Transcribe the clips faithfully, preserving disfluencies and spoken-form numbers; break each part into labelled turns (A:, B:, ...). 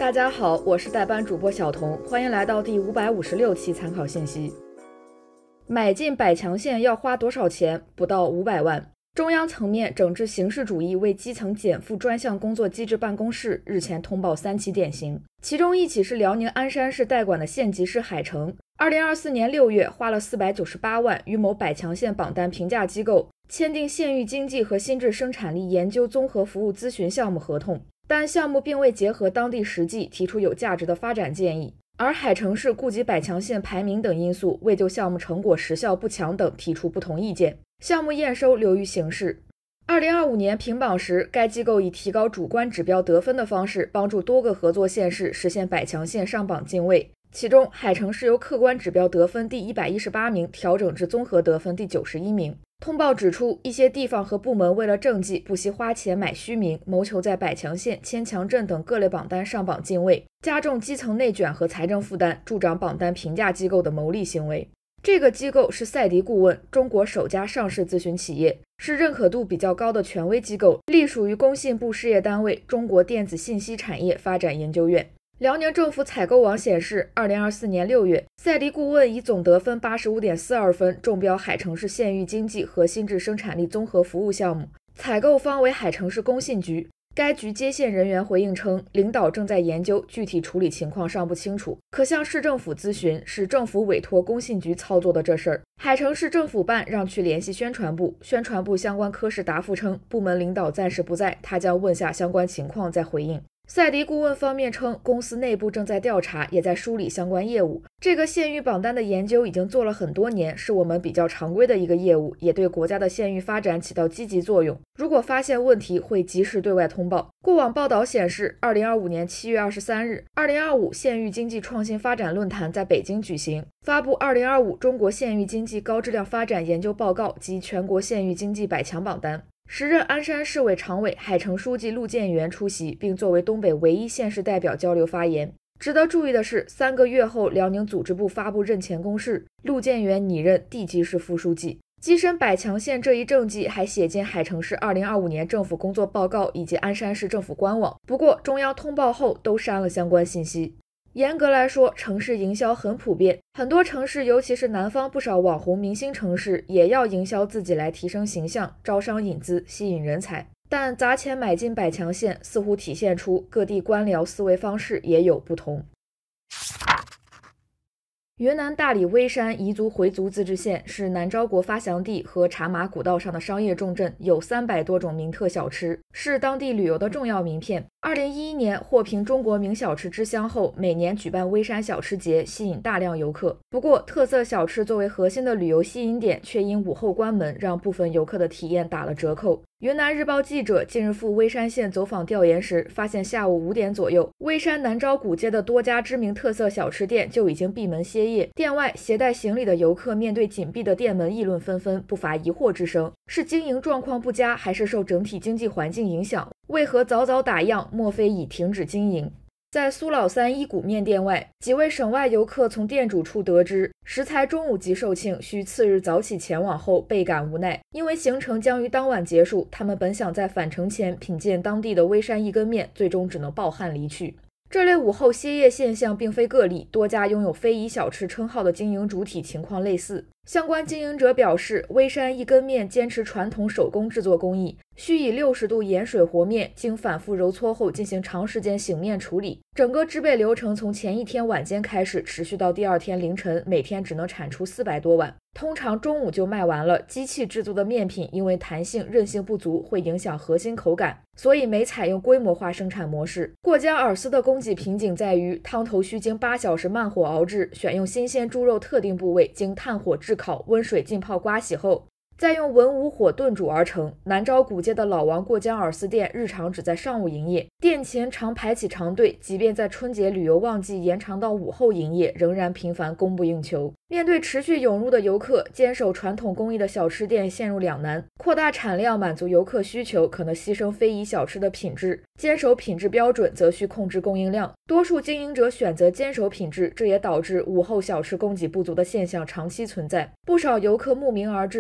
A: 大家好，我是代班主播小童，欢迎来到第五百五十六期参考信息。买进百强线要花多少钱？不到五百万。中央层面整治形式主义为基层减负专项工作机制办公室日前通报三起典型，其中一起是辽宁鞍山市代管的县级市海城，二零二四年六月花了四百九十八万与某百强县榜单评价机构签订县域经济和新质生产力研究综合服务咨询项目合同，但项目并未结合当地实际提出有价值的发展建议，而海城市顾及百强县排名等因素，未就项目成果时效不强等提出不同意见，项目验收流于形式。二零二五年评榜时，该机构以提高主观指标得分的方式，帮助多个合作县市实现百强县上榜进位，其中海城市由客观指标得分第一百一十八名调整至综合得分第九十一名。通报指出，一些地方和部门为了政绩，不惜花钱买虚名，谋求在百强县、千强镇等各类榜单上榜进位，加重基层内卷和财政负担，助长榜单评价机构的牟利行为。这个机构是赛迪顾问，中国首家上市咨询企业，是认可度比较高的权威机构，隶属于工信部事业单位中国电子信息产业发展研究院。辽宁政府采购网显示，二零二四年六月，赛迪顾问以总得分 八十五点四二 分中标海城市县域经济和新质生产力综合服务项目，采购方为海城市工信局。该局接线人员回应称，领导正在研究，具体处理情况尚不清楚，可向市政府咨询，是政府委托工信局操作的这事儿。海城市政府办让去联系宣传部，宣传部相关科室答复称，部门领导暂时不在，他将问下相关情况再回应。赛迪顾问方面称，公司内部正在调查，也在梳理相关业务。这个县域榜单的研究已经做了很多年，是我们比较常规的一个业务，也对国家的县域发展起到积极作用。如果发现问题，会及时对外通报。过往报道显示，二零二五年七月二十三日，二零二五县域经济创新发展论坛在北京举行，发布二零二五中国县域经济高质量发展研究报告及全国县域经济百强榜单。时任鞍山市委常委、海城书记陆建元出席，并作为东北唯一县市代表交流发言。值得注意的是，三个月后，辽宁组织部发布任前公示，陆建元拟任地级市副书记。跻身百强县这一政绩还写进海城市二零二五年政府工作报告以及鞍山市政府官网，不过中央通报后都删了相关信息。严格来说，城市营销很普遍，很多城市，尤其是南方不少网红明星城市，也要营销自己来提升形象、招商引资、吸引人才。但砸钱买进百强县，似乎体现出各地官僚思维方式也有不同。云南大理微山彝族回族自治县是南诏国发祥地和茶马古道上的商业重镇，有三百多种名特小吃，是当地旅游的重要名片。二零一一年获评中国名小吃之乡后，每年举办微山小吃节，吸引大量游客。不过，特色小吃作为核心的旅游吸引点，却因午后关门，让部分游客的体验打了折扣。云南日报记者近日赴微山县走访调研时，发现下午五点左右，微山南诏古街的多家知名特色小吃店就已经闭门歇业。店外携带行李的游客面对紧闭的店门议论纷纷，不乏疑惑之声：是经营状况不佳，还是受整体经济环境影响？为何早早打烊？莫非已停止经营？在苏老三一谷面店外，几位省外游客从店主处得知，食材中午即售罄，需次日早起前往后倍感无奈。因为行程将于当晚结束，他们本想在返程前品鉴当地的微山一根面，最终只能抱憾离去。这类午后歇业现象并非个例，多家拥有非遗小吃称号的经营主体情况类似。相关经营者表示，微山一根面坚持传统手工制作工艺，需以六十度盐水和面，经反复揉搓后进行长时间醒面处理。整个制备流程从前一天晚间开始，持续到第二天凌晨，每天只能产出四百多碗。通常中午就卖完了。机器制作的面品因为弹性韧性不足，会影响核心口感，所以没采用规模化生产模式。过江饵丝的供给瓶颈在于，汤头需经八小时慢火熬制，选用新鲜猪肉特定部位，经炭火炙烤、温水浸泡刮洗后，再用文武火炖煮而成。南诏古街的老王过江饵丝店日常只在上午营业，店前常排起长队，即便在春节旅游旺季延长到午后营业，仍然频繁供不应求。面对持续涌入的游客，坚守传统工艺的小吃店陷入两难：扩大产量满足游客需求，可能牺牲非遗小吃的品质；坚守品质标准，则需控制供应量。多数经营者选择坚守品质，这也导致午后小吃供给不足的现象长期存在。不少游客慕名而至，却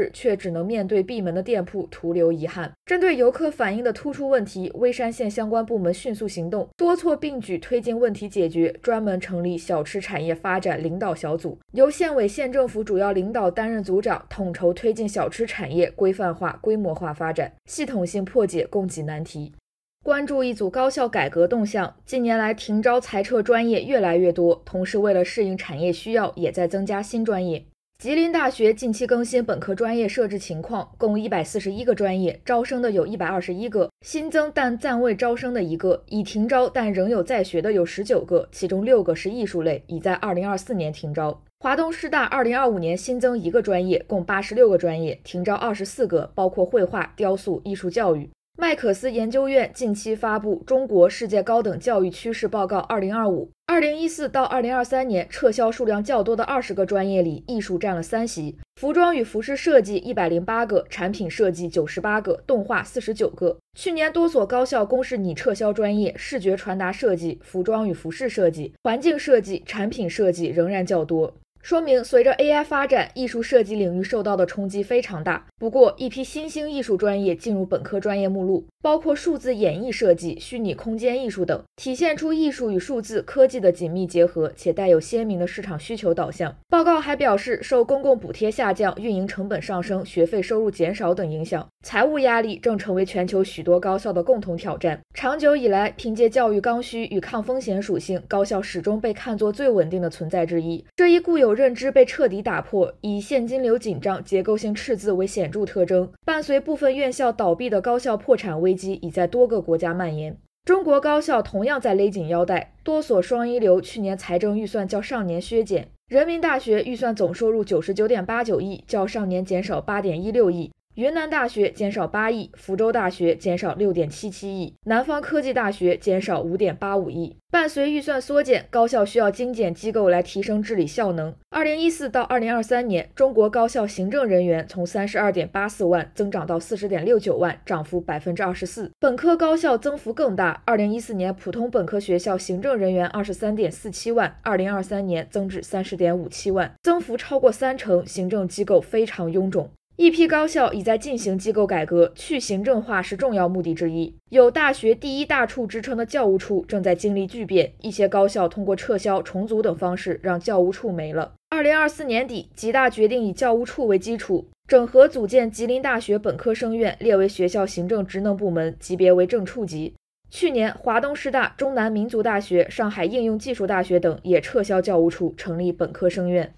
A: 只能面对闭门的店铺徒留遗憾。针对游客反映的突出问题，微山县相关部门迅速行动，多措并举推进问题解决，专门成立小吃产业发展领导小组，由县委县政府主要领导担任组长，统筹推进小吃产业规范化、规模化发展，系统性破解供给难题。关注一组高校改革动向，近年来停招裁撤专业越来越多，同时为了适应产业需要，也在增加新专业。吉林大学近期更新本科专业设置情况，共一百四十一个专业，招生的有一百二十一个，新增但暂未招生的一个，已停招但仍有在学的有十九个，其中六个是艺术类，已在二零二四年停招。华东师大二零二五年新增一个专业，共八十六个专业，停招二十四个，包括绘画、雕塑、艺术教育。麦克斯研究院近期发布《中国世界高等教育趋势报告二零二五》，二零一四到二零二三年撤销数量较多的二十个专业里，艺术占了三席，服装与服饰设计一百零八个，产品设计九十八个，动画四十九个。去年多所高校公示拟撤销专业，视觉传达设计、服装与服饰设计、环境设计、产品设计仍然较多。说明随着 A I 发展，艺术设计领域受到的冲击非常大。不过，一批新兴艺术专业进入本科专业目录，包括数字演绎设计、虚拟空间艺术等，体现出艺术与数字科技的紧密结合，且带有鲜明的市场需求导向。报告还表示，受公共补贴下降、运营成本上升、学费收入减少等影响，财务压力正成为全球许多高校的共同挑战。长久以来，凭借教育刚需与抗风险属性，高校始终被看作最稳定的存在之一。这一固有认知被彻底打破，以现金流紧张、结构性赤字为显著特征。伴随部分院校倒闭的高校破产危机已在多个国家蔓延。中国高校同样在勒紧腰带，多所双一流去年财政预算较上年削减。人民大学预算总收入 九十九点八九亿，较上年减少 八点一六亿。云南大学减少八亿，福州大学减少 六点七七亿，南方科技大学减少 五点八五亿。伴随预算缩减，高校需要精简机构来提升治理效能。二零一四到二零二三年，中国高校行政人员从 三十二点八四万增长到 四十点六九万，涨幅 百分之二十四。本科高校增幅更大，二零一四年普通本科学校行政人员 二十三点四七万，二零二三年增至 三十点五七万，增幅超过三成，行政机构非常臃肿。一批高校已在进行机构改革，去行政化是重要目的之一。有大学第一大处之称的教务处正在经历巨变，一些高校通过撤销、重组等方式让教务处没了。二零二四年底，吉大决定以教务处为基础，整合组建吉林大学本科生院，列为学校行政职能部门，级别为正处级。去年，华东师大、中南民族大学、上海应用技术大学等也撤销教务处，成立本科生院。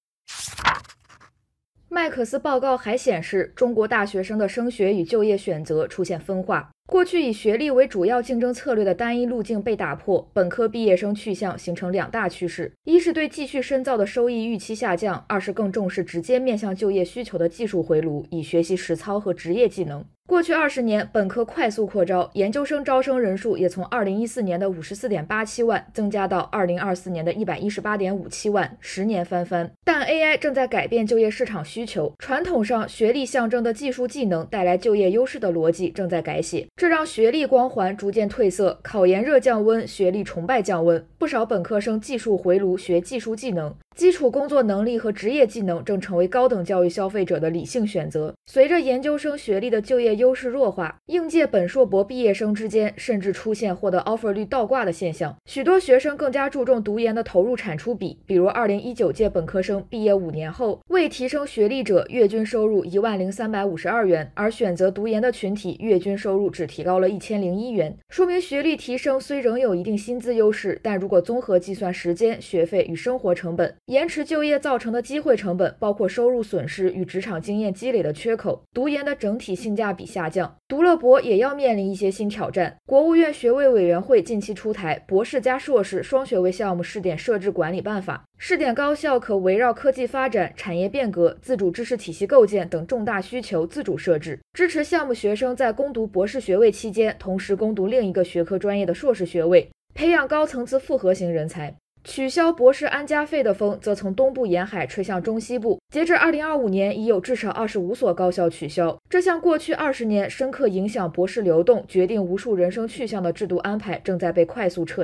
A: 麦克斯报告还显示，中国大学生的升学与就业选择出现分化。过去以学历为主要竞争策略的单一路径被打破，本科毕业生去向形成两大趋势：一是对继续深造的收益预期下降，二是更重视直接面向就业需求的技术回炉，以学习实操和职业技能。过去二十年，本科快速扩招，研究生招生人数也从二零一四年的 五十四点八七万增加到二零二四年的 一百一十八点五七万，十年翻番。但 A I 正在改变就业市场需求，传统上学历象征的技术技能带来就业优势的逻辑正在改写，这让学历光环逐渐褪色，考研热降温，学历崇拜降温，不少本科生技术回炉学技术技能。基础工作能力和职业技能正成为高等教育消费者的理性选择。随着研究生学历的就业优势弱化，应届本硕博毕业生之间甚至出现获得 offer 率倒挂的现象。许多学生更加注重读研的投入产出比，比如二零一九届本科生毕业五年后，未提升学历者月均收入一万零三百五十二元，而选择读研的群体月均收入只提高了一千零一元。说明学历提升虽仍有一定薪资优势，但如果综合计算时间、学费与生活成本，延迟就业造成的机会成本，包括收入损失与职场经验积累的缺口，读研的整体性价比下降。读了博也要面临一些新挑战。国务院学位委员会近期出台博士加硕士双学位项目试点设置管理办法，试点高校可围绕科技发展、产业变革、自主知识体系构建等重大需求自主设置，支持项目学生在攻读博士学位期间同时攻读另一个学科专业的硕士学位，培养高层次复合型人才。取消博士安家费的风则从东部沿海吹向中西部，截至二零二五年已有至少二十五所高校取消。这项过去二十年深刻影响博士流动、决定无数人生去向的制度安排正在被快速撤下。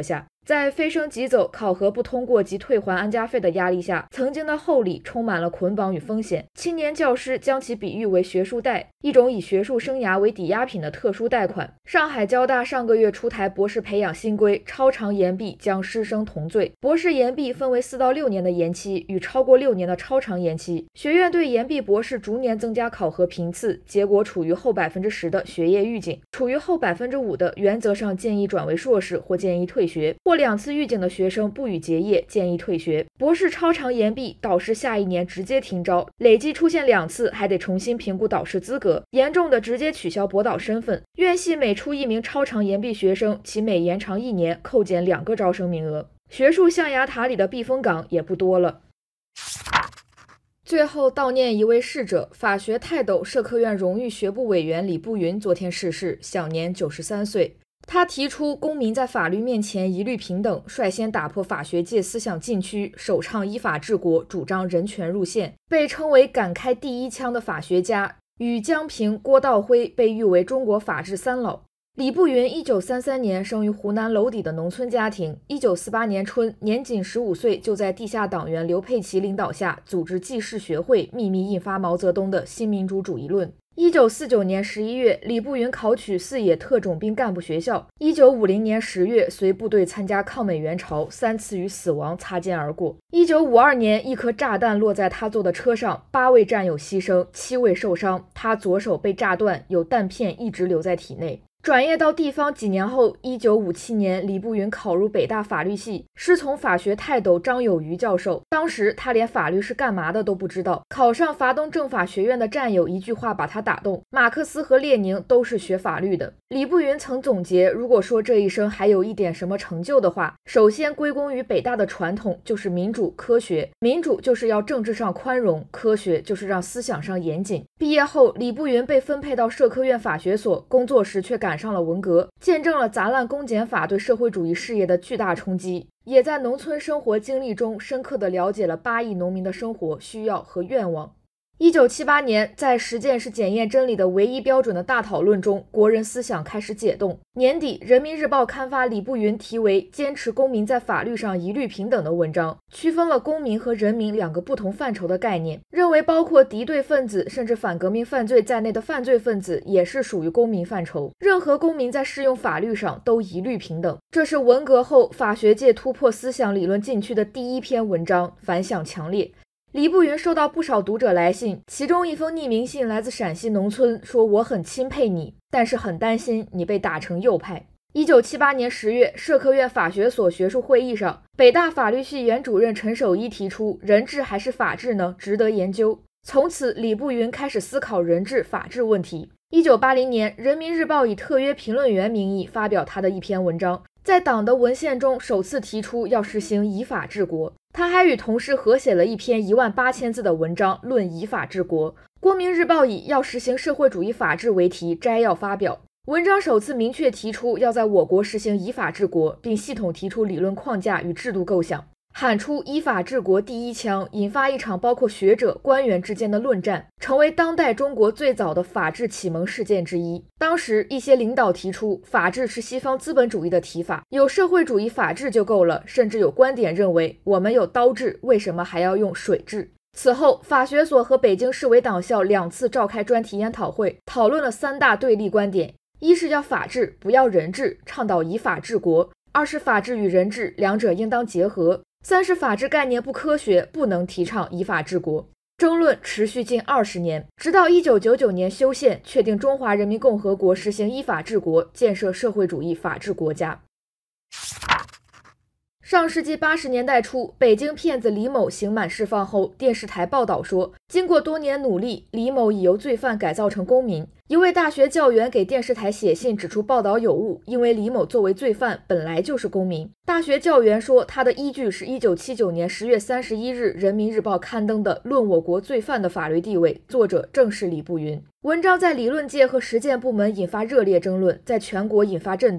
A: 在非升即走、考核不通过及退还安家费的压力下，曾经的厚礼充满了捆绑与风险。青年教师将其比喻为学术贷，一种以学术生涯为抵押品的特殊贷款。上海交大上个月出台博士培养新规，超长延毕将师生同罪。博士延毕分为四到六年的延期与超过六年的超长延期。学院对延毕博士逐年增加考核频次，结果处于后百分之十的学业预警，处于后百分之五的原则上建议转为硕士或建议退学，或两次预警的学生不予结业，建议退学。博士超长延毕，导师下一年直接停招，累计出现两次还得重新评估导师资格，严重的直接取消博导身份。院系每出一名超长延毕学生，其每延长一年扣减两个招生名额。学术象牙塔里的避风港也不多了。最后悼念一位逝者，法学泰斗、社科院荣誉学部委员李步云昨天逝世，享年九十三岁。他提出公民在法律面前一律平等，率先打破法学界思想禁区，首倡依法治国，主张人权入宪，被称为敢开第一枪的法学家。与江平、郭道辉被誉为中国法治三老。李步云一九三三年生于湖南娄底的农村家庭，一九四八年春，年仅十五岁就在地下党员刘佩琦领导下组织记事学会，秘密印发毛泽东的新民主主义论。一九四九年十一月，李步云考取四野特种兵干部学校。一九五零年十月，随部队参加抗美援朝，三次与死亡擦肩而过。一九五二年，一颗炸弹落在他坐的车上，八位战友牺牲，七位受伤，他左手被炸断，有弹片一直留在体内。转业到地方几年后，一九五七年，李步云考入北大法律系，师从法学泰斗张有余教授。当时他连法律是干嘛的都不知道，考上华东政法学院的战友一句话把他打动：马克思和列宁都是学法律的。李步云曾总结，如果说这一生还有一点什么成就的话，首先归功于北大的传统，就是民主科学。民主就是要政治上宽容，科学就是让思想上严谨。毕业后，李步云被分配到社科院法学所工作时，却赶上了文革，见证了砸烂公检法对社会主义事业的巨大冲击，也在农村生活经历中深刻地了解了八亿农民的生活需要和愿望。一九七八年，在实践是检验真理的唯一标准的大讨论中，国人思想开始解冻。年底，《人民日报》刊发李步云题为《坚持公民在法律上一律平等》的文章，区分了公民和人民两个不同范畴的概念，认为包括敌对分子甚至反革命犯罪在内的犯罪分子也是属于公民范畴，任何公民在适用法律上都一律平等。这是文革后法学界突破思想理论禁区的第一篇文章，反响强烈。李步云收到不少读者来信，其中一封匿名信来自陕西农村，说我很钦佩你，但是很担心你被打成右派。一九七八年十月，社科院法学所学术会议上，北大法律系原主任陈守一提出，人治还是法治呢？值得研究。从此，李步云开始思考人治法治问题。一九八零年，《人民日报》以特约评论员名义发表他的一篇文章，在党的文献中首次提出要实行以法治国。他还与同事合写了一篇一万八千字的文章，论以法治国。光明日报以要实行社会主义法治为题摘要发表。文章首次明确提出要在我国实行以法治国，并系统提出理论框架与制度构想，喊出依法治国第一枪，引发一场包括学者、官员之间的论战，成为当代中国最早的法治启蒙事件之一。当时一些领导提出，法治是西方资本主义的提法，有社会主义法治就够了，甚至有观点认为，我们有刀治，为什么还要用水治？此后，法学所和北京市委党校两次召开专题研讨会，讨论了三大对立观点：一是要法治，不要人治，倡导以法治国；二是法治与人治两者应当结合；三是法治概念不科学，不能提倡以法治国。争论持续近二十年，直到一九九九年修宪，确定中华人民共和国实行依法治国，建设社会主义法治国家。上世纪八十年代初，北京骗子李某刑满释放后，电视台报道说，经过多年努力，李某已由罪犯改造成公民。一位大学教员给电视台写信指出报道有误，因为李某作为罪犯本来就是公民。大学教员说，他的依据是一九七九年十月三十一日《人民日报》刊登的《论我国罪犯的法律地位》，作者正是李步云。文章在理论界和实践部门引发热烈争论，在全国引发震动。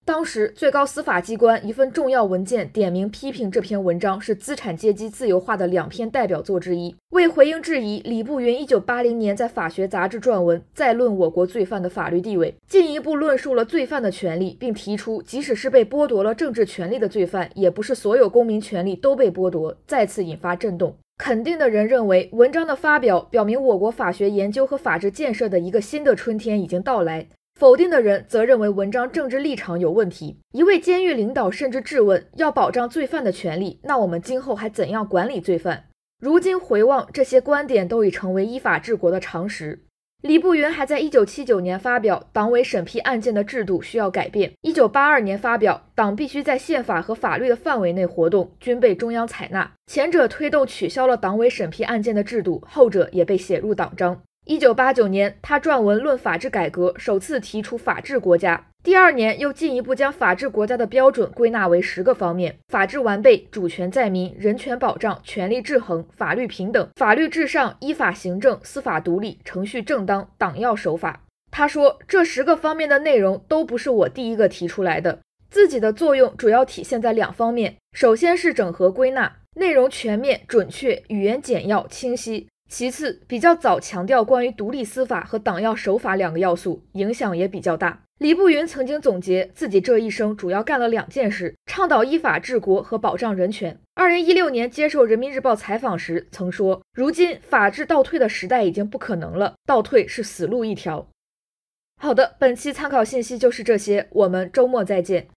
A: 当时最高司法机关一份重要文件点名批评这篇文章是资产阶级自由化的两篇代表作之一。为回应质疑，李步云一九八零年在法学杂志撰文，再论我国罪犯的法律地位，进一步论述了罪犯的权利，并提出即使是被剥夺了政治权利的罪犯，也不是所有公民权利都被剥夺，再次引发震动。肯定的人认为，文章的发表表明我国法学研究和法治建设的一个新的春天已经到来。否定的人则认为文章政治立场有问题。一位监狱领导甚至质问，要保障罪犯的权利，那我们今后还怎样管理罪犯？如今回望，这些观点都已成为依法治国的常识。李步云还在一九七九年发表党委审批案件的制度需要改变，一九八二年发表党必须在宪法和法律的范围内活动，均被中央采纳。前者推动取消了党委审批案件的制度，后者也被写入党章。一九八九年，他撰文论法治改革，首次提出法治国家。第二年，又进一步将法治国家的标准归纳为十个方面：法治完备、主权在民、人权保障、权力制衡、法律平等、法律至上、依法行政、司法独立、程序正当、党要守法。他说，这十个方面的内容都不是我第一个提出来的，自己的作用主要体现在两方面，首先是整合归纳，内容全面、准确，语言简要、清晰。其次，比较早强调关于独立司法和党要守法两个要素，影响也比较大。李步云曾经总结自己这一生主要干了两件事，倡导依法治国和保障人权。二零一六年接受人民日报采访时曾说，如今法治倒退的时代已经不可能了，倒退是死路一条。好的，本期参考信息就是这些，我们周末再见。